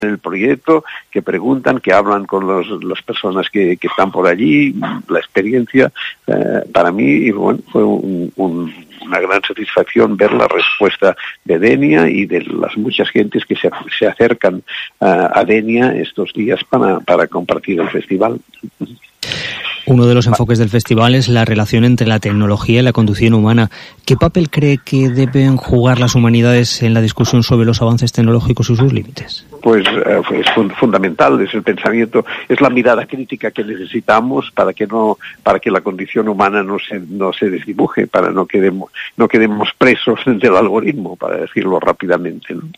en el proyecto, que preguntan, que hablan con las personas que están por allí. La experiencia para mí fue una gran satisfacción ver la respuesta de Denia y de las muchas gentes que se acercan a Denia estos días para compartir el festival. Uno de los enfoques del festival es la relación entre la tecnología y la conducción humana. ¿Qué papel cree que deben jugar las humanidades en la discusión sobre los avances tecnológicos y sus límites? Pues es fundamental, es el pensamiento, es la mirada crítica que necesitamos para que la condición humana no se desdibuje, para no quedemos presos del algoritmo, para decirlo rápidamente, ¿no?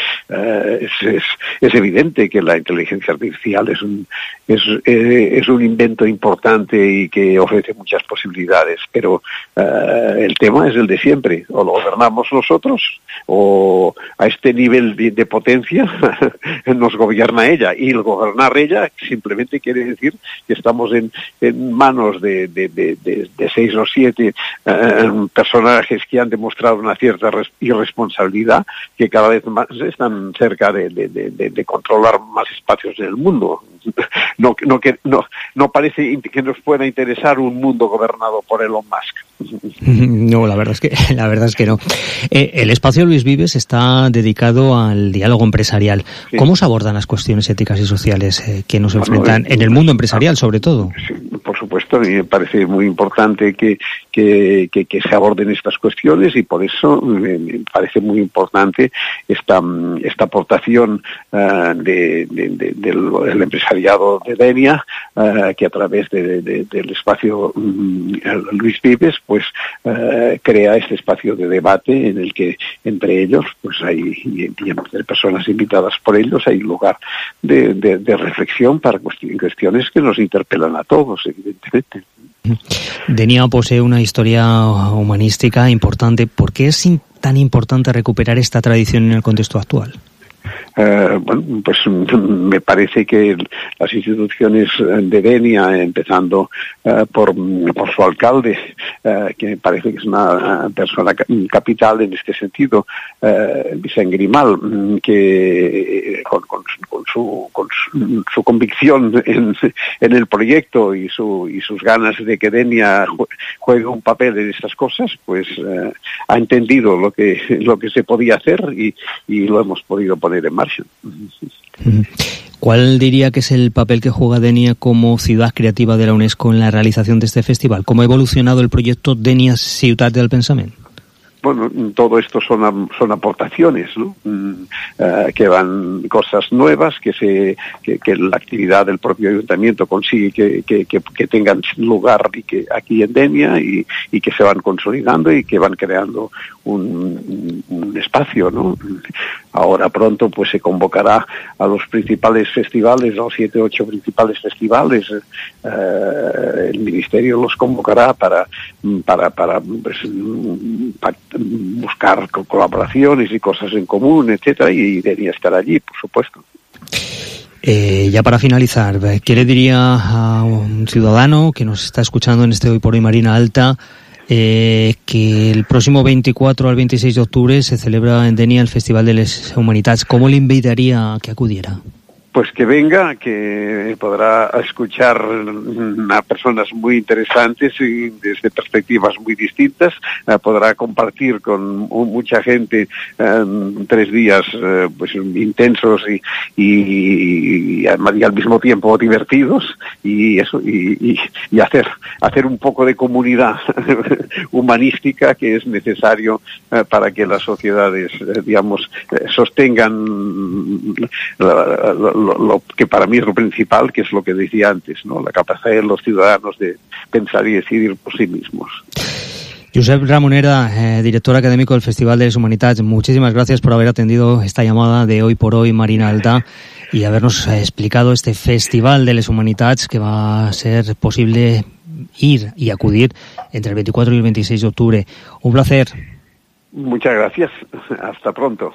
Es evidente que la inteligencia artificial es un invento importante y que ofrece muchas posibilidades, pero el tema es el de siempre: o lo gobernamos nosotros o a este nivel de potencia nos gobierna ella, y el gobernar ella simplemente quiere decir que estamos en manos de 6 o 7 personajes que han demostrado una cierta irresponsabilidad, que cada vez más están cerca de controlar más espacios en el mundo. No parece que nos pueda interesar un mundo gobernado por Elon Musk. No, la verdad es que no. El espacio Luis Vives está dedicado al diálogo empresarial. Sí. ¿Cómo se abordan las cuestiones éticas y sociales que nos enfrentan en el mundo empresarial, sobre todo? Sí, por supuesto, a mí me parece muy importante que se aborden estas cuestiones, y por eso me parece muy importante esta aportación del empresariado de Denia, que a través del espacio Luis Vives pues crea este espacio de debate en el que entre ellos pues hay personas invitadas por ellos, hay lugar de reflexión para cuestiones que nos interpelan a todos, evidentemente. Denia posee una historia humanística importante. ¿Por qué es tan importante recuperar esta tradición en el contexto actual? Pues me parece que las instituciones de Denia, empezando por su alcalde, que me parece que es una persona capital en este sentido, Vicent Grimal, que con su convicción en el proyecto y sus ganas de que Denia juegue un papel en estas cosas, pues ha entendido lo que se podía hacer y lo hemos podido poner en marcha. ¿Cuál diría que es el papel que juega Denia como ciudad creativa de la UNESCO en la realización de este festival? ¿Cómo ha evolucionado el proyecto Denia Ciutat del Pensament? Bueno, todo esto son aportaciones, ¿no? Que van cosas nuevas, que la actividad del propio ayuntamiento consigue que tengan lugar y que aquí en Denia y que se van consolidando y que van creando un espacio, ¿no? Ahora pronto pues se convocará a los principales festivales, a los 7 o 8 principales festivales. El ministerio los convocará para buscar colaboraciones y cosas en común, etcétera, y Denia estar allí, por supuesto. Ya para finalizar, ¿qué le diría a un ciudadano que nos está escuchando en este Hoy por Hoy Marina Alta, que el próximo 24 al 26 de octubre se celebra en Denia el Festival de les Humanitats? ¿Cómo le invitaría a que acudiera? Pues que venga, que podrá escuchar a personas muy interesantes y desde perspectivas muy distintas, podrá compartir con mucha gente 3 días pues intensos y al mismo tiempo divertidos, y eso y hacer un poco de comunidad humanística que es necesario para que las sociedades sostengan lo que para mí es lo principal, que es lo que decía antes, ¿no? La capacidad de los ciudadanos de pensar y decidir por sí mismos. Josep Ramonera, director académico del Festival de les Humanitats, muchísimas gracias por haber atendido esta llamada de Hoy por Hoy Marina Alta y habernos explicado este Festival de les Humanitats, que va a ser posible ir y acudir entre el 24 y el 26 de octubre. Un placer. Muchas gracias. Hasta pronto.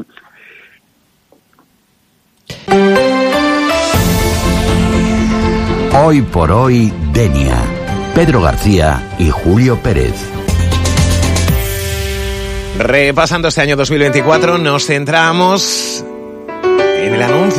Hoy por Hoy Denia. Pedro García y Julio Pérez. Repasando este año 2024, nos centramos en el anuncio